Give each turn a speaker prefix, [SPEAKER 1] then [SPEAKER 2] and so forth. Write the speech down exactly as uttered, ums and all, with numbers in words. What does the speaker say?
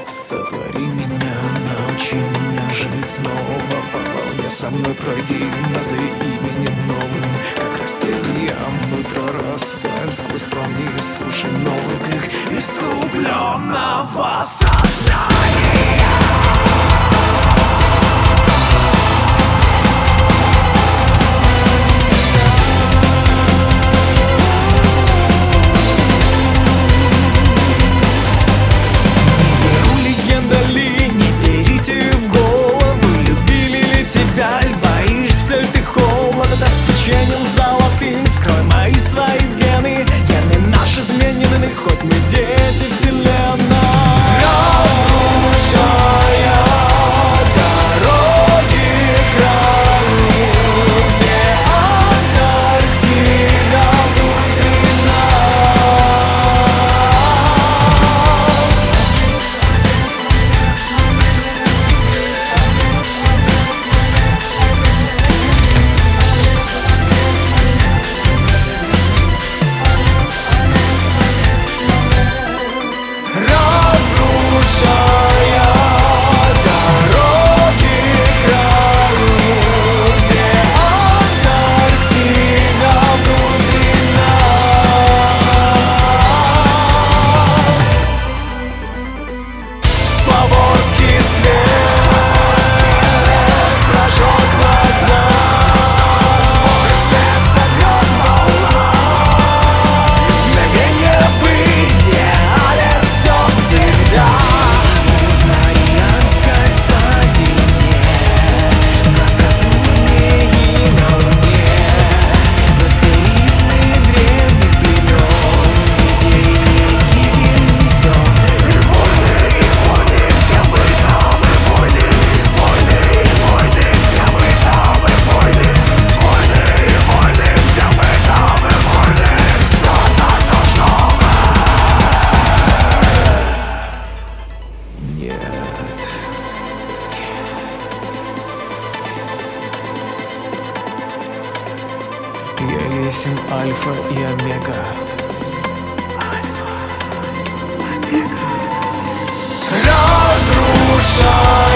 [SPEAKER 1] Сотвори меня, научи меня жить снова. По волне со мной пройди, назови именем новым. Как растения мы прорастаем сквозь камни. Слушай новый крик иступленного сознания.
[SPEAKER 2] Золотым скрой мои свои гены. Гены наши изменены, хоть мы дети вселенной. Разрушая дороги крайние, где Антарктида внутри
[SPEAKER 1] Я есть альфа и омега.
[SPEAKER 2] Альфа, омега. Разрушай